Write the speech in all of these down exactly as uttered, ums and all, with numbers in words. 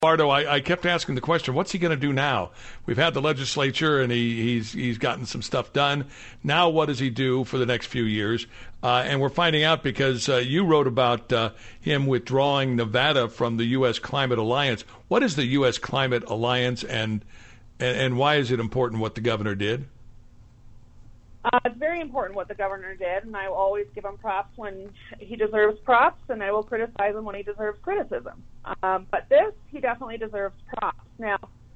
Lombardo, I, I kept asking the question, what's he going to do now? We've had the legislature, and he, he's he's gotten some stuff done. Now what does he do for the next few years? Uh, and we're finding out because uh, you wrote about uh, him withdrawing Nevada from the U S Climate Alliance. What is the U S Climate Alliance, and and, and why is it important what the governor did? Uh, it's very important what the governor did, and I will always give him props when he deserves props, and I will criticize him when he deserves criticism. Um, but this, he definitely deserves props. Now,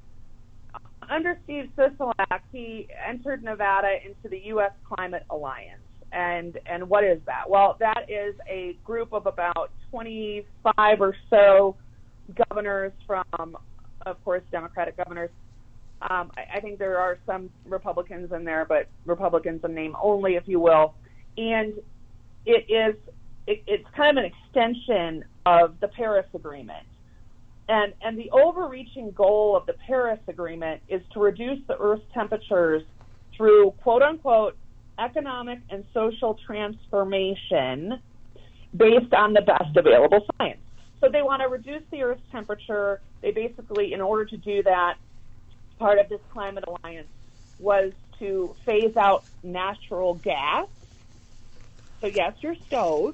under Steve Sisolak, he entered Nevada into the U S Climate Alliance. And and what is that? Well, that is a group of about twenty-five or so governors from, of course, Democratic governors. Um, I, I think there are some Republicans in there, but Republicans in name only, if you will. And it is it, it's kind of an extension of the Paris Agreement. And and the overreaching goal of the Paris Agreement is to reduce the Earth's temperatures through, quote unquote, economic and social transformation based on the best available science. So they want to reduce the Earth's temperature. They basically, in order to do that, part of this climate alliance was to phase out natural gas. So yes, your stove,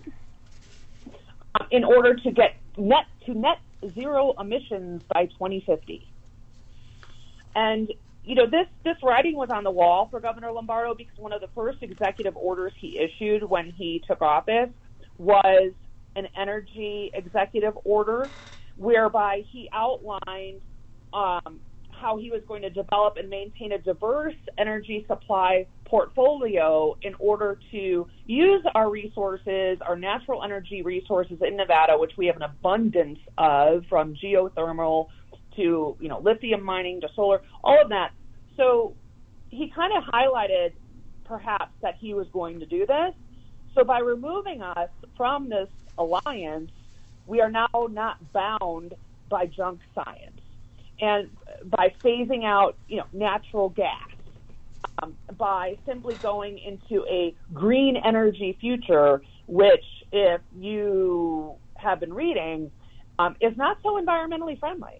uh, in order to get net to net zero emissions by twenty fifty. And you know, this this writing was on the wall for Governor Lombardo because one of the first executive orders he issued when he took office was an energy executive order whereby he outlined um, how he was going to develop and maintain a diverse energy supply portfolio in order to use our resources, our natural energy resources in Nevada, which we have an abundance of, from geothermal to, you know, lithium mining to solar, all of that. So he kind of highlighted perhaps that he was going to do this. So by removing us from this alliance, we are now not bound by junk science. And by phasing out, you know, natural gas, um, by simply going into a green energy future, which, if you have been reading, um, is not so environmentally friendly.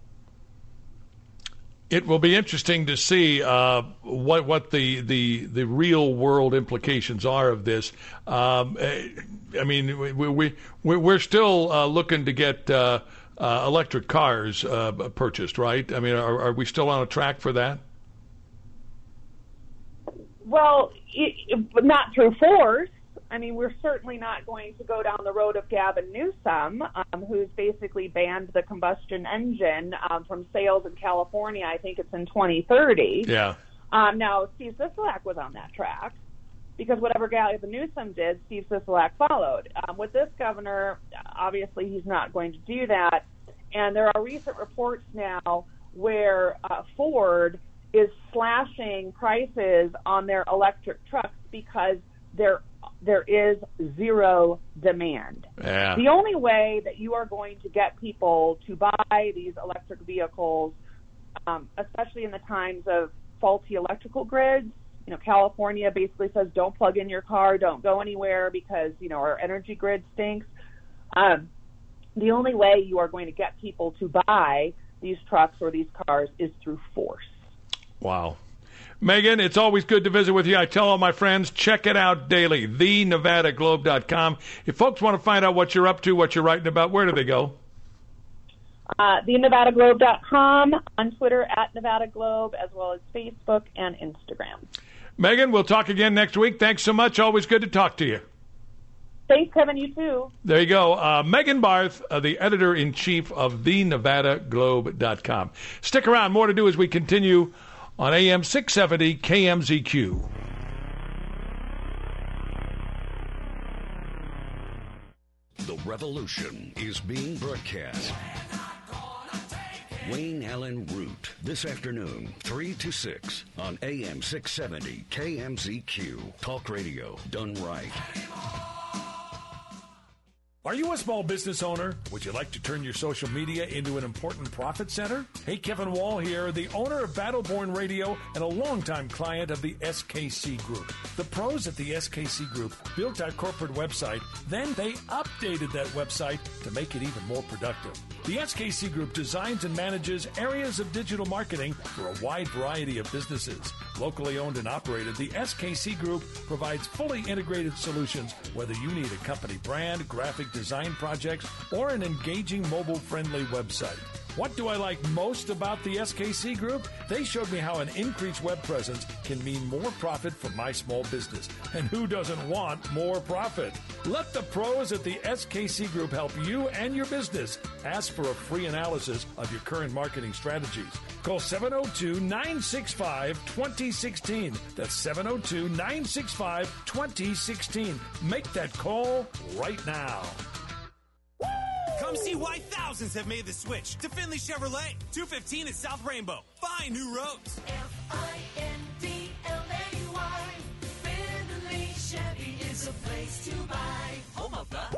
It will be interesting to see uh, what what the, the the real world implications are of this. Um, I mean, we, we we're still uh, looking to get uh, uh, electric cars uh, purchased, right? I mean, are, are we still on a track for that? Well, it, it, not through force. I mean, we're certainly not going to go down the road of Gavin Newsom, um, who's basically banned the combustion engine um, from sales in California. I think it's in twenty thirty. Yeah. Um, now, Steve Sisolak was on that track because whatever Gavin Newsom did, Steve Sisolak followed. Um, with this governor, obviously he's not going to do that. And there are recent reports now where uh, Ford is slashing prices on their electric trucks because they're there is zero demand. Yeah. The only way that you are going to get people to buy these electric vehicles, um, especially in the times of faulty electrical grids, you know, California basically says don't plug in your car, don't go anywhere because, you know, our energy grid stinks. Um, the only way you are going to get people to buy these trucks or these cars is through force. Wow. Megan, it's always good to visit with you. I tell all my friends, check it out daily, the nevada globe dot com. If folks want to find out what you're up to, what you're writing about, where do they go? Uh, the nevada globe dot com, on Twitter at Nevada Globe, as well as Facebook and Instagram. Megan, we'll talk again next week. Thanks so much. Always good to talk to you. Thanks, Kevin. You too. There you go. Uh, Megan Barth, uh, the editor-in-chief of the nevada globe dot com. Stick around. More to do as we continue on A M six seventy K M Z Q. The revolution is being broadcast. Wayne Allen Root, this afternoon, three to six on A M six seventy K M Z Q. Talk radio done right. Are you a small business owner? Would you like to turn your social media into an important profit center? Hey, Kevin Wall here, the owner of Battleborn Radio and a longtime client of the S K C Group. The pros at the S K C Group built our corporate website, then they updated that website to make it even more productive. The S K C Group designs and manages areas of digital marketing for a wide variety of businesses. Locally owned and operated, the S K C Group provides fully integrated solutions, whether you need a company brand, graphic design projects, or an engaging mobile-friendly website. What do I like most about the S K C Group? They showed me how an increased web presence can mean more profit for my small business. And who doesn't want more profit? Let the pros at the S K C Group help you and your business. Ask for a free analysis of your current marketing strategies. Call seven oh two, nine six five, two oh one six. That's seven oh two, nine six five, two oh one six. Make that call right now. Come see why thousands have made the switch to Findlay Chevrolet. two fifteen at South Rainbow. Find new roads. F I N D L A Y. Findlay Chevy is a place to buy. Home of the...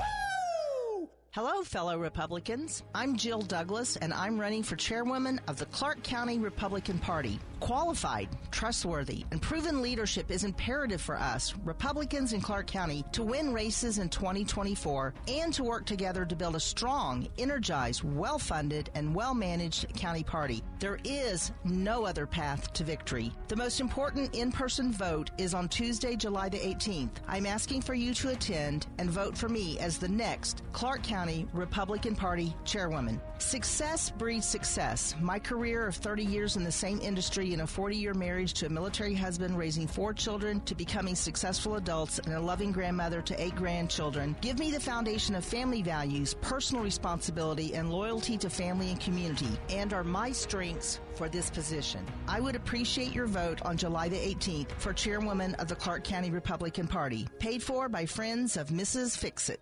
Hello, fellow Republicans. I'm Jill Douglas, and I'm running for chairwoman of the Clark County Republican Party. Qualified, trustworthy, and proven leadership is imperative for us, Republicans in Clark County, to win races in twenty twenty-four and to work together to build a strong, energized, well-funded, and well-managed county party. There is no other path to victory. The most important in-person vote is on Tuesday, July the eighteenth. I'm asking for you to attend and vote for me as the next Clark County Republican Party chairwoman. Success breeds success. My career of thirty years in the same industry and a forty-year marriage to a military husband, raising four children to becoming successful adults and a loving grandmother to eight grandchildren give me the foundation of family values, personal responsibility, and loyalty to family and community, and are my strengths for this position. I would appreciate your vote on July the eighteenth for chairwoman of the Clark County Republican Party. Paid for by Friends of Missus Fix-It.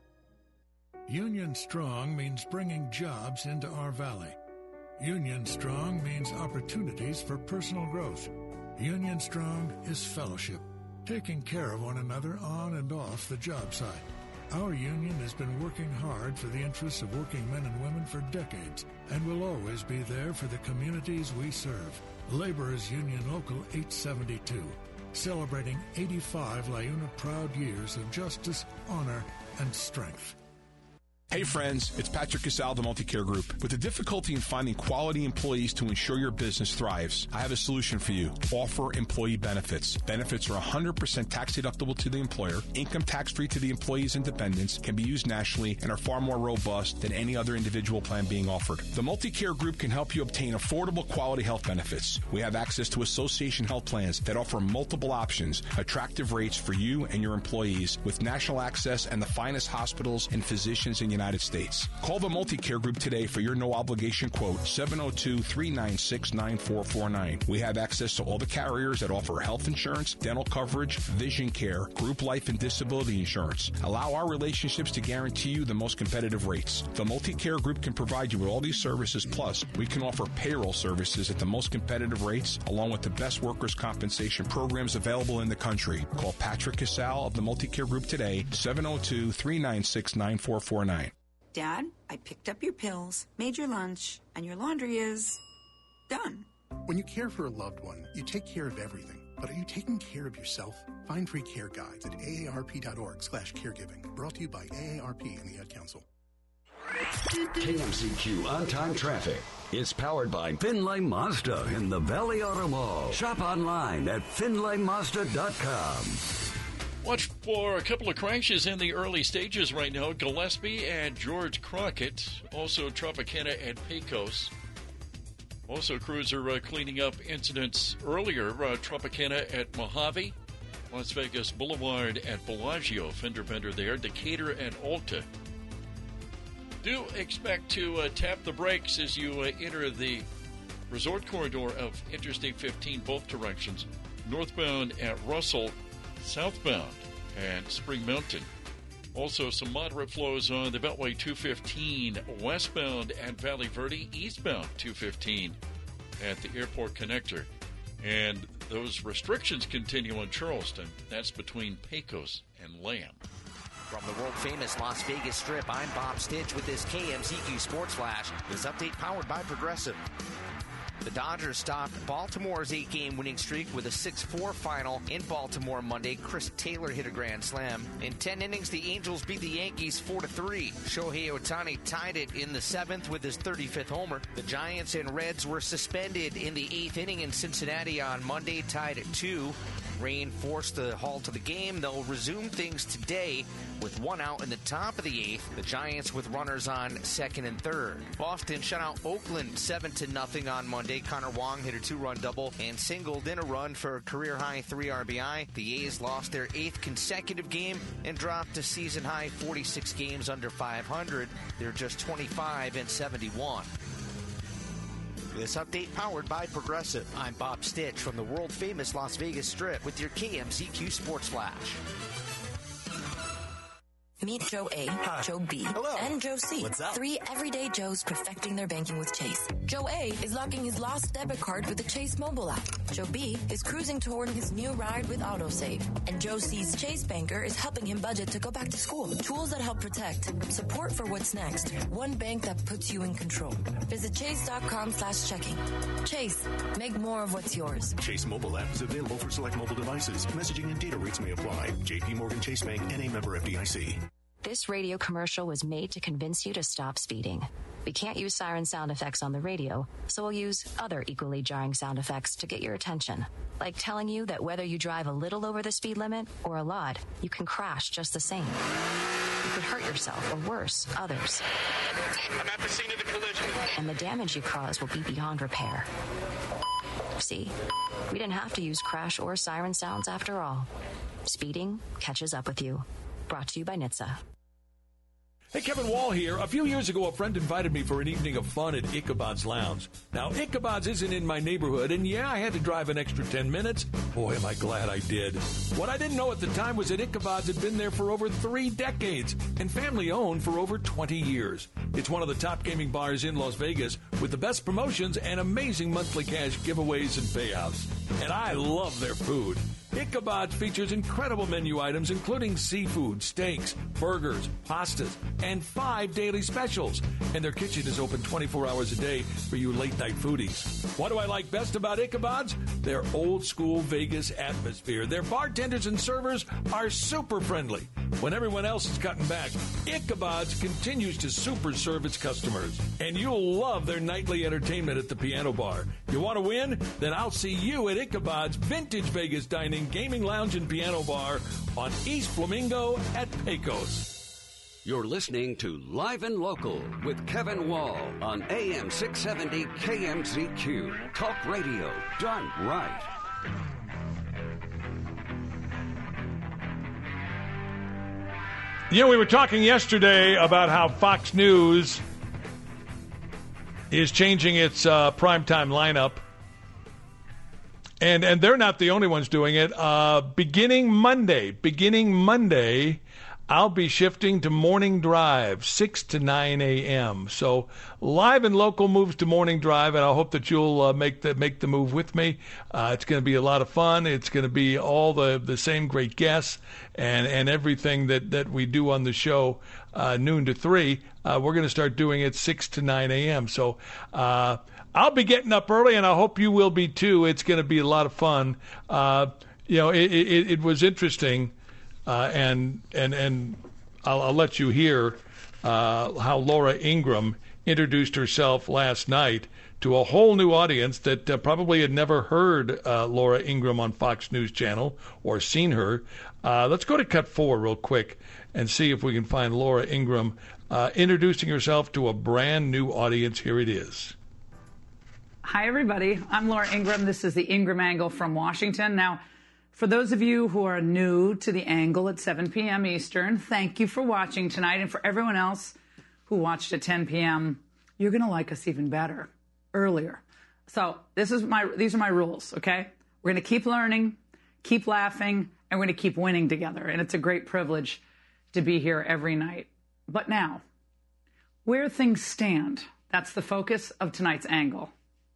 Union Strong means bringing jobs into our valley. Union Strong means opportunities for personal growth. Union Strong is fellowship, taking care of one another on and off the job site. Our union has been working hard for the interests of working men and women for decades and will always be there for the communities we serve. Laborers Union Local eight seventy-two, celebrating eighty-five LiUNA proud years of justice, honor, and strength. Hey friends, it's Patrick Casal, the Multicare Group. With the difficulty in finding quality employees to ensure your business thrives, I have a solution for you. Offer employee benefits. Benefits are one hundred percent tax deductible to the employer, income tax free to the employee's and dependents, can be used nationally, and are far more robust than any other individual plan being offered. The Multicare Group can help you obtain affordable quality health benefits. We have access to association health plans that offer multiple options, attractive rates for you and your employees, with national access and the finest hospitals and physicians in the United States. Call the Multicare Group today for your no-obligation quote, seven oh two, three nine six, nine four four nine. We have access to all the carriers that offer health insurance, dental coverage, vision care, group life and disability insurance. Allow our relationships to guarantee you the most competitive rates. The Multicare Group can provide you with all these services, plus we can offer payroll services at the most competitive rates, along with the best workers' compensation programs available in the country. Call Patrick Casal of the Multicare Group today, seven oh two, three nine six, nine four four nine. Dad, I picked up your pills, made your lunch, and your laundry is done. When you care for a loved one, you take care of everything. But are you taking care of yourself? Find free care guides at A A R P dot org slash caregiving. Brought to you by A A R P and the Ad Council. K M C Q On-Time Traffic. It's powered by Finlay Mazda in the Valley Auto Mall. Shop online at finlay mazda dot com. Watch for a couple of crashes in the early stages right now. Gillespie and George Crockett. Also Tropicana and Pecos. Also crews are uh, cleaning up incidents earlier. Uh, Tropicana at Mojave. Las Vegas Boulevard at Bellagio. Fender bender there. Decatur and Alta. Do expect to uh, tap the brakes as you uh, enter the resort corridor of Interstate fifteen, both directions. Northbound at Russell, southbound at Spring Mountain. Also, some moderate flows on the Beltway two fifteen, westbound at Valley Verde, eastbound two fifteen at the Airport Connector. And those restrictions continue in Charleston. That's between Pecos and Lamb. From the world-famous Las Vegas Strip, I'm Bob Stitch with this K M Z Q Sports Flash. This update powered by Progressive. The Dodgers stopped Baltimore's eight-game winning streak with a six four final in Baltimore Monday. Chris Taylor hit a grand slam. In ten innings, the Angels beat the Yankees four to three. Shohei Ohtani tied it in the seventh with his thirty-fifth homer. The Giants and Reds were suspended in the eighth inning in Cincinnati on Monday, tied at two. Rain forced the halt to the game. They'll resume things today with one out in the top of the eighth. The Giants with runners on second and third. Boston shut out Oakland seven to nothing on Monday. Connor Wong hit a two-run double and singled in a run for a career-high three R B I. The A's lost their eighth consecutive game and dropped to season-high forty-six games under five hundred. They're just twenty-five and seventy-one. This update powered by Progressive. I'm Bob Stitch from the world-famous Las Vegas Strip with your K M Z Q Sports Flash. Meet Joe A, Hi. Joe B, Hello. And Joe C. What's up? Three everyday Joes perfecting their banking with Chase. Joe A is locking his lost debit card with the Chase mobile app. Joe B is cruising toward his new ride with AutoSave. And Joe C's Chase banker is helping him budget to go back to school. Tools that help protect. Support for what's next. One bank that puts you in control. Visit chase.com slash checking. Chase, make more of what's yours. Chase mobile app is available for select mobile devices. Messaging and data rates may apply. J P Morgan Chase Bank, N A member F D I C. This radio commercial was made to convince you to stop speeding. We can't use siren sound effects on the radio, so we'll use other equally jarring sound effects to get your attention. Like telling you that whether you drive a little over the speed limit or a lot, you can crash just the same. You could hurt yourself, or worse, others. I'm at the scene of the collision. And the damage you cause will be beyond repair. See, we didn't have to use crash or siren sounds after all. Speeding catches up with you. Brought to you by N H T S A. Hey, Kevin Wall here. A few years ago, a friend invited me for an evening of fun at Ichabod's Lounge. Now, Ichabod's isn't in my neighborhood, and yeah, I had to drive an extra ten minutes. Boy, am I glad I did. What I didn't know at the time was that Ichabod's had been there for over three decades and family-owned for over twenty years. It's one of the top gaming bars in Las Vegas with the best promotions and amazing monthly cash giveaways and payouts. And I love their food. Ichabod's features incredible menu items, including seafood, steaks, burgers, pastas, and five daily specials. And their kitchen is open twenty-four hours a day for you late-night foodies. What do I like best about Ichabod's? Their old-school Vegas atmosphere. Their bartenders and servers are super friendly. When everyone else is cutting back, Ichabod's continues to super serve its customers. And you'll love their nightly entertainment at the piano bar. You want to win? Then I'll see you at Ichabod's Vintage Vegas Dining, Gaming Lounge, and Piano Bar on East Flamingo at Pecos. You're listening to Live and Local with Kevin Wall on A M six seventy K M Z Q. Talk radio done right. You know, we were talking yesterday about how Fox News is changing its uh, primetime lineup. And and they're not the only ones doing it. Uh, beginning Monday, beginning Monday, I'll be shifting to Morning Drive, six to nine a.m. So Live and Local moves to Morning Drive, and I hope that you'll uh, make the make the move with me. Uh, it's going to be a lot of fun. It's going to be all the, the same great guests and, and everything that, that we do on the show, uh, noon to three. Uh, we're going to start doing it six to nine a.m. So uh, I'll be getting up early, and I hope you will be too. It's going to be a lot of fun. Uh, you know, it, it, it was interesting. Uh, and and and I'll, I'll let you hear uh, how Laura Ingraham introduced herself last night to a whole new audience that uh, probably had never heard uh, Laura Ingraham on Fox News Channel or seen her. Uh, let's go to cut four real quick and see if we can find Laura Ingraham uh, introducing herself to a brand new audience. Here it is. Hi, everybody. I'm Laura Ingraham. This is the Ingraham Angle from Washington. Now, for those of you who are new to the Angle at seven p.m. Eastern, thank you for watching tonight. And for everyone else who watched at ten p.m., you're going to like us even better earlier. So this is my these are my rules, okay? We're going to keep learning, keep laughing, and we're going to keep winning together. And it's a great privilege to be here every night. But now, where things stand, that's the focus of tonight's Angle.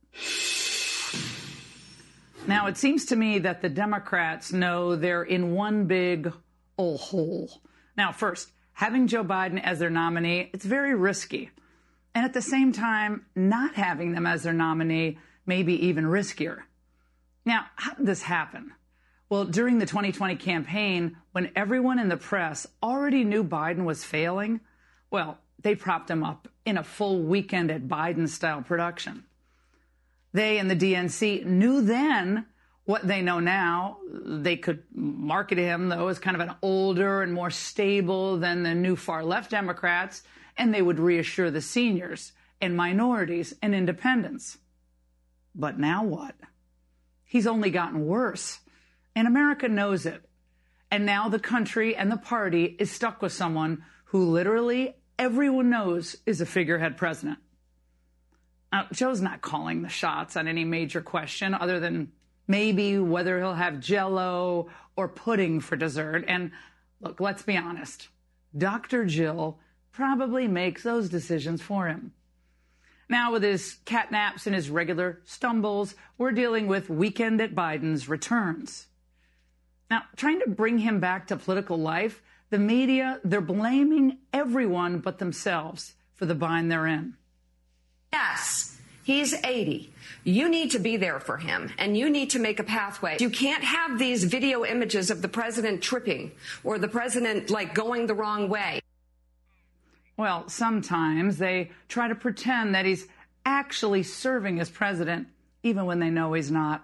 Now, it seems to me that the Democrats know they're in one big old hole. Now, first, having Joe Biden as their nominee, it's very risky. And at the same time, not having them as their nominee may be even riskier. Now, how did this happen? Well, during the twenty twenty campaign, when everyone in the press already knew Biden was failing, well, they propped him up in a full Weekend at Biden-style production. They and the D N C knew then what they know now. They could market him, though, as kind of an older and more stable than the new far-left Democrats, and they would reassure the seniors and minorities and independents. But now what? He's only gotten worse, and America knows it. And now the country and the party is stuck with someone who literally everyone knows is a figurehead president. Now, Joe's not calling the shots on any major question other than maybe whether he'll have Jell-O or pudding for dessert. And look, let's be honest. Doctor Jill probably makes those decisions for him. Now, with his catnaps and his regular stumbles, we're dealing with Weekend at Biden's returns. Now, trying to bring him back to political life, the media, they're blaming everyone but themselves for the bind they're in. Yes, he's eighty. You need to be there for him, and you need to make a pathway. You can't have these video images of the president tripping or the president, like, going the wrong way. Well, sometimes they try to pretend that he's actually serving as president, even when they know he's not.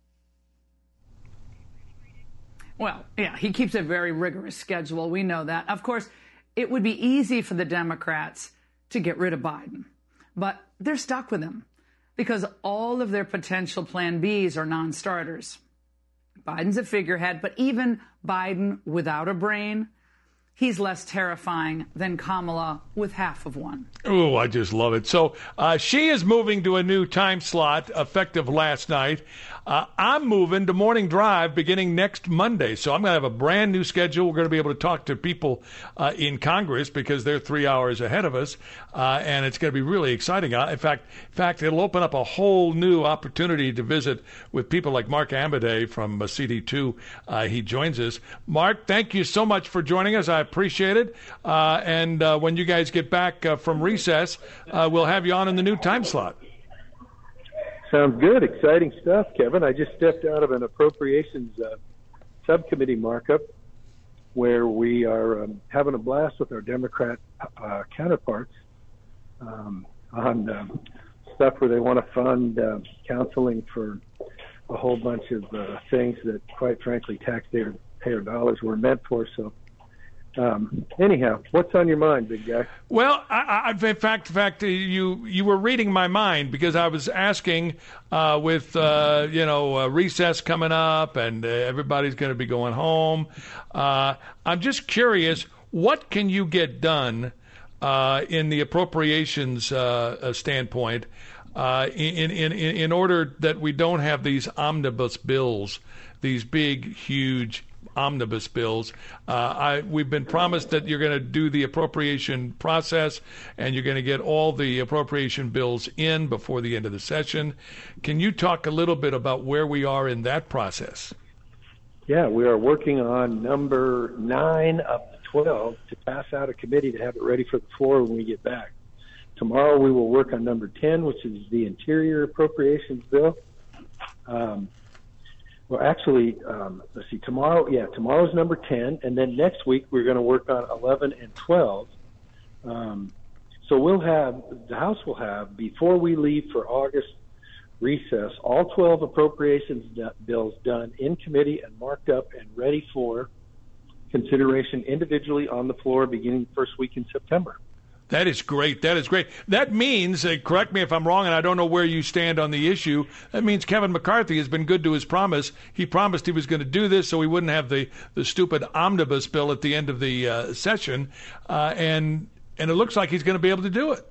Well, yeah, he keeps a very rigorous schedule. We know that. Of course, it would be easy for the Democrats to get rid of Biden, but they're stuck with him because all of their potential plan Bs are non-starters. Biden's a figurehead, but even Biden without a brain, he's less terrifying than Kamala with half of one. Oh, I just love it. So uh, she is moving to a new time slot effective last night. Uh, I'm moving to Morning Drive beginning next Monday. So I'm going to have a brand new schedule. We're going to be able to talk to people uh, in Congress because they're three hours ahead of us. Uh, and it's going to be really exciting. Uh, in fact, in fact, it'll open up a whole new opportunity to visit with people like Mark Amodei from uh, C D two. Uh, he joins us. Mark, thank you so much for joining us. I appreciate it. Uh, and uh, when you guys get back uh, from recess, uh, we'll have you on in the new time slot. Sounds good. Exciting stuff, Kevin. I just stepped out of an appropriations uh, subcommittee markup where we are um, having a blast with our Democrat uh, counterparts um, on um, stuff where they want to fund uh, counseling for a whole bunch of uh, things that, quite frankly, taxpayer payer dollars were meant for. So Um, anyhow, what's on your mind, big guy? Well, I, I, in fact, in fact, you you were reading my mind because I was asking uh, with uh, you know uh, recess coming up and uh, everybody's going to be going home. Uh, I'm just curious, what can you get done uh, in the appropriations uh, standpoint uh, in, in in in order that we don't have these omnibus bills, these big, huge omnibus bills. Uh, I, we've been promised that you're going to do the appropriation process and you're going to get all the appropriation bills in before the end of the session. Can you talk a little bit about where we are in that process? Yeah, we are working on number nine of the twelve to pass out a committee to have it ready for the floor when we get back. Tomorrow we will work on number ten, which is the Interior Appropriations Bill. Um, Well, actually, um, let's see, tomorrow, yeah, tomorrow's number ten, and then next week we're going to work on eleven and twelve. Um, so we'll have, the House will have, before we leave for August recess, all twelve appropriations d- bills done in committee and marked up and ready for consideration individually on the floor beginning the first week in September. That is great. That is great. That means, uh, correct me if I'm wrong, and I don't know where you stand on the issue, that means Kevin McCarthy has been good to his promise. He promised he was going to do this so we wouldn't have the, the stupid omnibus bill at the end of the uh, session, uh, and and it looks like he's going to be able to do it.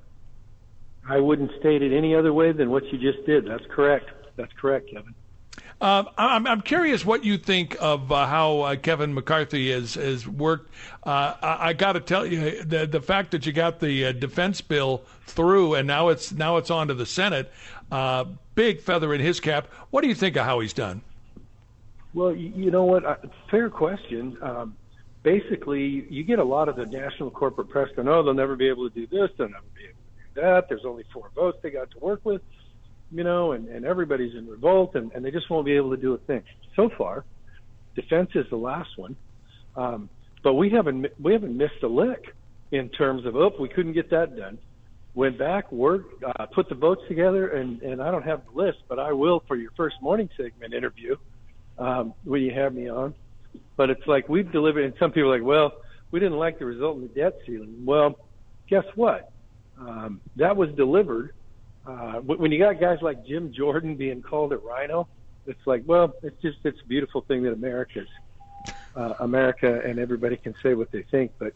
I wouldn't state it any other way than what you just did. That's correct. That's correct, Kevin. Uh, I'm, I'm curious what you think of uh, how uh, Kevin McCarthy has, has worked. Uh, I, I got to tell you, the the fact that you got the uh, defense bill through and now it's now it's on to the Senate, uh, big feather in his cap. What do you think of how he's done? Well, you, you know what? Uh, fair question. Um, basically you get a lot of the national corporate press going, oh, they'll never be able to do this, they'll never be able to do that. There's only four votes they got to work with, you know, and, and everybody's in revolt, and, and they just won't be able to do a thing. So far, defense is the last one, um, but we haven't we haven't missed a lick in terms of, oh, we couldn't get that done. Went back, worked, uh, put the votes together, and, and I don't have the list, but I will for your first morning segment interview um, when you have me on. But it's like we've delivered, and some people are like, well, we didn't like the result in the debt ceiling. Well, guess what? Um, that was delivered. Uh, when you got guys like Jim Jordan being called a rhino, it's like, well, it's just it's a beautiful thing that America's uh, America, and everybody can say what they think. But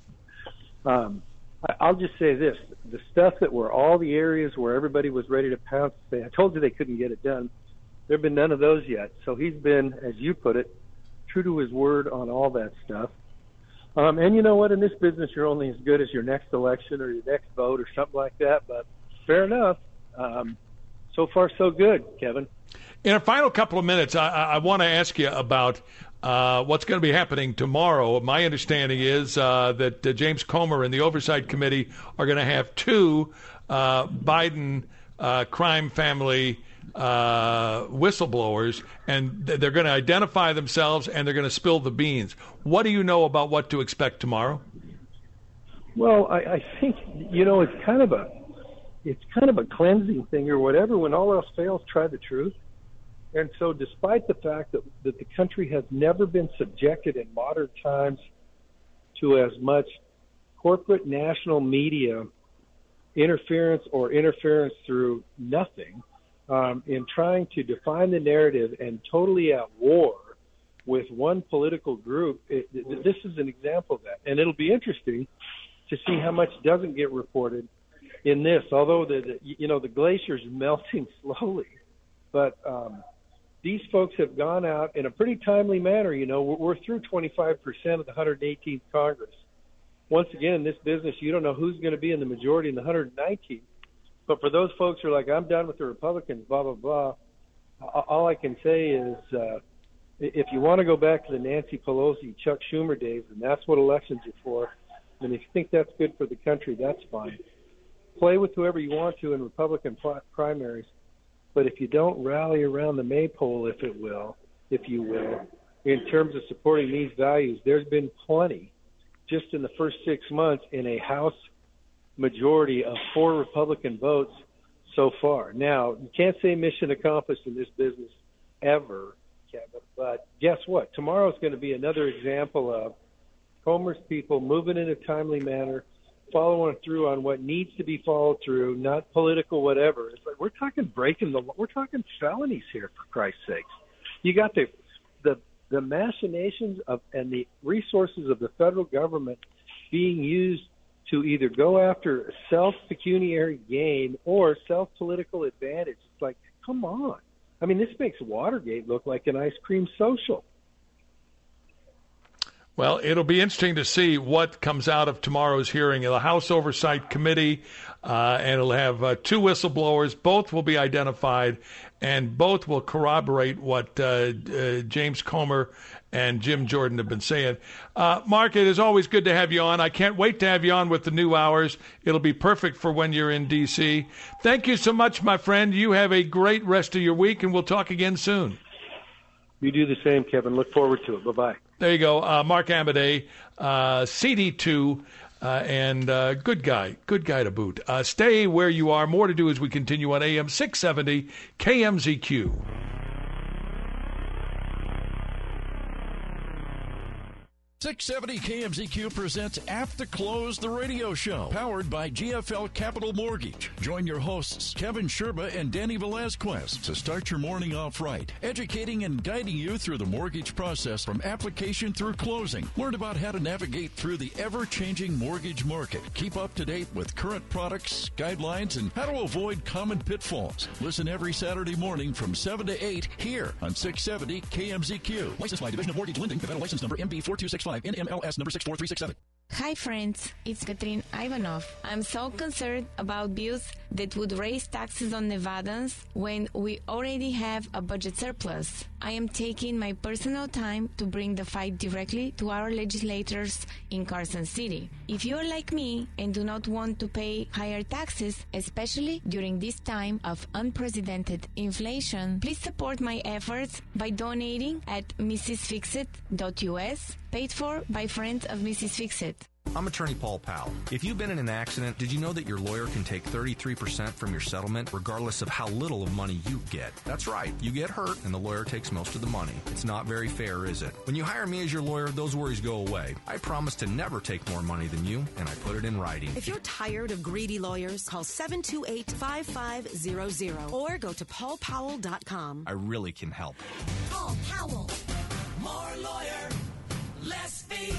um, I'll just say this: the stuff that were all the areas where everybody was ready to pounce, say, I told you they couldn't get it done. There have been none of those yet. So he's been, as you put it, true to his word on all that stuff. Um, and you know what? In this business, you're only as good as your next election or your next vote or something like that. But fair enough. Um, so far, so good, Kevin. In a final couple of minutes, I, I want to ask you about uh, what's going to be happening tomorrow. My understanding is uh, that uh, James Comer and the Oversight Committee are going to have two uh, Biden uh, crime family uh, whistleblowers, and they're going to identify themselves and they're going to spill the beans. What do you know about what to expect tomorrow? Well, I, I think, you know, it's kind of a it's kind of a cleansing thing or whatever. When all else fails, try the truth. And so despite the fact that, that the country has never been subjected in modern times to as much corporate national media interference or interference through nothing um, in trying to define the narrative and totally at war with one political group, it, it, this is an example of that. And it'll be interesting to see how much doesn't get reported in this, although the, the you know the glacier's melting slowly, but um, these folks have gone out in a pretty timely manner. You know, we're, we're through twenty-five percent of the one hundred eighteenth Congress. Once again, in this business, you don't know who's going to be in the majority in the one hundred nineteenth. But for those folks who are like, I'm done with the Republicans, blah blah blah. All I can say is, uh, if you want to go back to the Nancy Pelosi, Chuck Schumer days, and that's what elections are for, and if you think that's good for the country, that's fine. Play with whoever you want to in Republican primaries, but if you don't rally around the maypole, if it will, if you will, in terms of supporting these values, there's been plenty just in the first six months in a House majority of four Republican votes so far. Now, you can't say mission accomplished in this business ever, Kevin, but guess what? Tomorrow's going to be another example of Comer's people moving in a timely manner, following through on what needs to be followed through, not political whatever. It's like we're talking breaking the law. We're talking felonies here, for Christ's sakes. You got the the the machinations of and the resources of the federal government being used to either go after self-pecuniary gain or self-political advantage. It's like, come on. I mean, this makes Watergate look like an ice cream social. Well, it'll be interesting to see what comes out of tomorrow's hearing. The House Oversight Committee, uh, and it'll have uh, two whistleblowers. Both will be identified, and both will corroborate what uh, uh, James Comer and Jim Jordan have been saying. Uh, Mark, it is always good to have you on. I can't wait to have you on with the new hours. It'll be perfect for when you're in D C. Thank you so much, my friend. You have a great rest of your week, and we'll talk again soon. You do the same, Kevin. Look forward to it. Bye-bye. There you go. Uh, Mark Amodei, uh, C D two, uh, and uh, good guy. Good guy to boot. Uh, stay where you are. More to do as we continue on A M six seventy K M Z Q. six seventy K M Z Q presents After Close, the radio show, powered by G F L Capital Mortgage. Join your hosts, Kevin Sherba and Danny Velazquez, to start your morning off right, educating and guiding you through the mortgage process from application through closing. Learn about how to navigate through the ever-changing mortgage market. Keep up to date with current products, guidelines, and how to avoid common pitfalls. Listen every Saturday morning from seven to eight here on six seventy K M Z Q. Licensed by Division of Mortgage Lending, Nevada license number M B four two six five. N M L S number six four three six seven. Hi friends, it's Katrin Ivanov. I'm so concerned about bills that would raise taxes on Nevadans when we already have a budget surplus. I am taking my personal time to bring the fight directly to our legislators in Carson City. If you are like me and do not want to pay higher taxes, especially during this time of unprecedented inflation, please support my efforts by donating at missus fixit dot U S, paid for by friends of Missus Fixit. I'm attorney Paul Powell. If you've been in an accident, did you know that your lawyer can take thirty-three percent from your settlement regardless of how little of money you get? That's right. You get hurt and the lawyer takes most of the money. It's not very fair, is it? When you hire me as your lawyer, those worries go away. I promise to never take more money than you, and I put it in writing. If you're tired of greedy lawyers, call seven two eight, five five zero zero or go to paul powell dot com. I really can help. Paul Powell. More lawyer, less fee.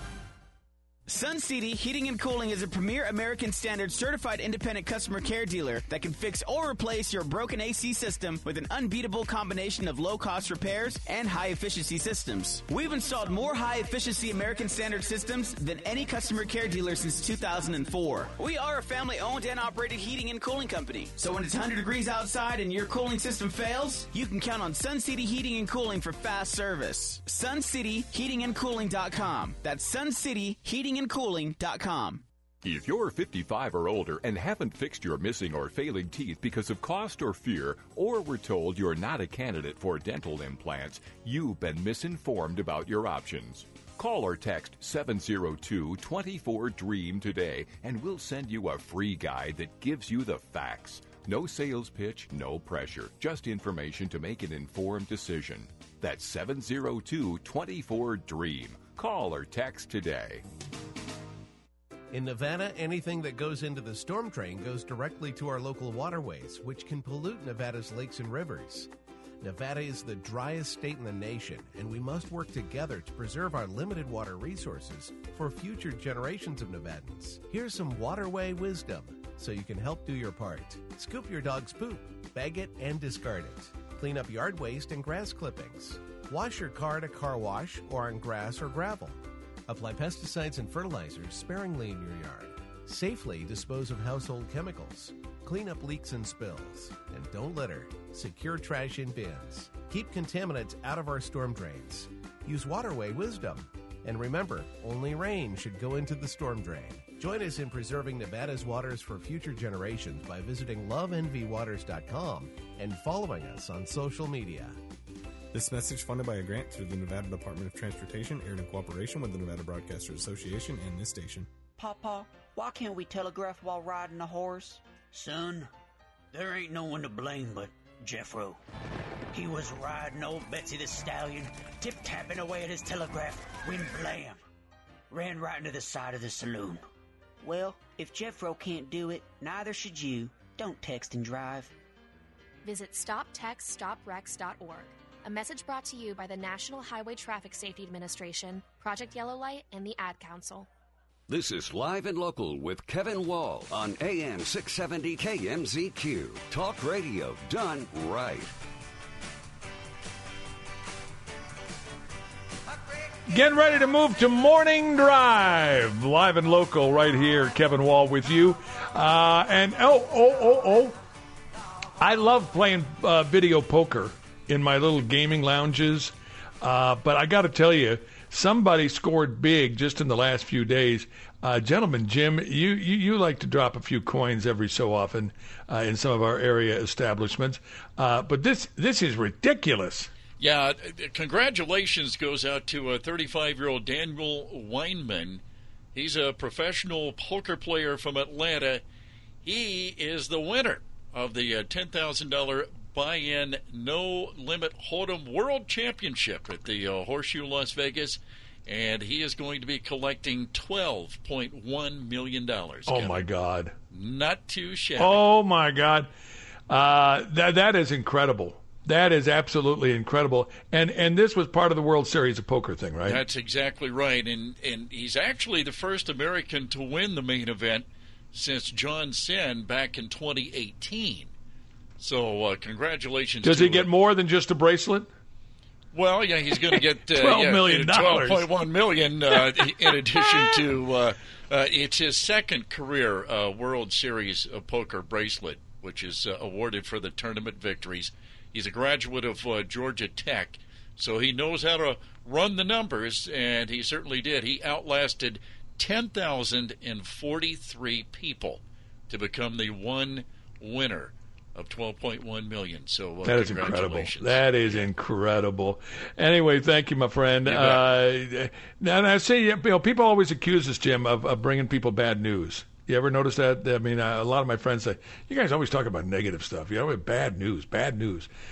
Sun City Heating and Cooling is a premier American Standard certified independent customer care dealer that can fix or replace your broken A C system with an unbeatable combination of low-cost repairs and high-efficiency systems. We've installed more high-efficiency American Standard systems than any customer care dealer since two thousand four. We are a family-owned and operated heating and cooling company, so when it's one hundred degrees outside and your cooling system fails, you can count on Sun City Heating and Cooling for fast service. sun city heating and cooling dot com. That's sun city heating and cooling dot com. If you're fifty-five or older and haven't fixed your missing or failing teeth because of cost or fear, or were told you're not a candidate for dental implants, you've been misinformed about your options. Call or text seven zero two, two four, DREAM today, and we'll send you a free guide that gives you the facts. No sales pitch, no pressure, just information to make an informed decision. That's seven zero two, two four, DREAM. Call or text today. In Nevada, anything that goes into the storm drain goes directly to our local waterways, which can pollute Nevada's lakes and rivers. Nevada is the driest state in the nation, and we must work together to preserve our limited water resources for future generations of Nevadans. Here's some waterway wisdom so you can help do your part. Scoop your dog's poop, bag it, and discard it. Clean up yard waste and grass clippings. Wash your car at a car wash or on grass or gravel. Apply pesticides and fertilizers sparingly in your yard. Safely dispose of household chemicals. Clean up leaks and spills. And don't litter. Secure trash in bins. Keep contaminants out of our storm drains. Use waterway wisdom. And remember, only rain should go into the storm drain. Join us in preserving Nevada's waters for future generations by visiting love n v waters dot com and following us on social media. This message funded by a grant through the Nevada Department of Transportation, aired in cooperation with the Nevada Broadcasters Association and this station. Papa, why can't we telegraph while riding a horse? Son, there ain't no one to blame but Jeffro. He was riding old Betsy the Stallion, tip-tapping away at his telegraph, when blam, ran right into the side of the saloon. Well, if Jeffro can't do it, neither should you. Don't text and drive. Visit stop text stop wrecks dot org. A message brought to you by the National Highway Traffic Safety Administration, Project Yellow Light, and the Ad Council. This is Live and Local with Kevin Wall on A M six seventy K M Z Q. Talk radio done right. Getting ready to move to Morning Drive. Live and Local right here. Kevin Wall with you. Uh, and, oh, oh, oh, oh. I love playing uh, video poker in my little gaming lounges. Uh, but I got to tell you, somebody scored big just in the last few days. Uh, gentlemen, Jim, you, you, you like to drop a few coins every so often uh, in some of our area establishments. Uh, but this this is ridiculous. Yeah, congratulations goes out to a thirty-five-year-old Daniel Weinman. He's a professional poker player from Atlanta. He is the winner of the uh, ten thousand dollars buy-in no-limit Hold'em World Championship at the uh, Horseshoe Las Vegas, and he is going to be collecting twelve point one million dollars. Oh, Kevin. My God. Not too shabby. Oh, my God. Uh, that that is incredible. That is absolutely incredible. And and this was part of the World Series of Poker thing, right? That's exactly right. And and he's actually the first American to win the main event since John Sen back in twenty eighteen. So uh, congratulations. Does to he get him. more than just a bracelet? Well, yeah, he's going to get uh, twelve yeah, million dollars. twelve point one million dollars uh, in addition to uh, uh, it's his second career uh, World Series of Poker bracelet. which is uh, awarded for the tournament victories. He's a graduate of uh, Georgia Tech, so he knows how to run the numbers, and he certainly did. He outlasted ten thousand forty-three people to become the one winner of twelve point one million. So uh, that is incredible. congratulations. That is incredible. Anyway, thank you, my friend. Uh, now, I say, you know, people always accuse us, Jim, of, of bringing people bad news. You ever notice that? I mean, uh, a lot of my friends say, you guys always talk about negative stuff. You know, bad news, bad news.